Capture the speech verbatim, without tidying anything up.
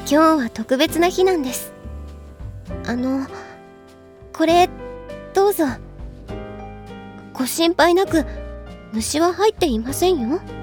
今日は特別な日なんです。あのこれどうぞ。ご心配なく、虫は入っていませんよ。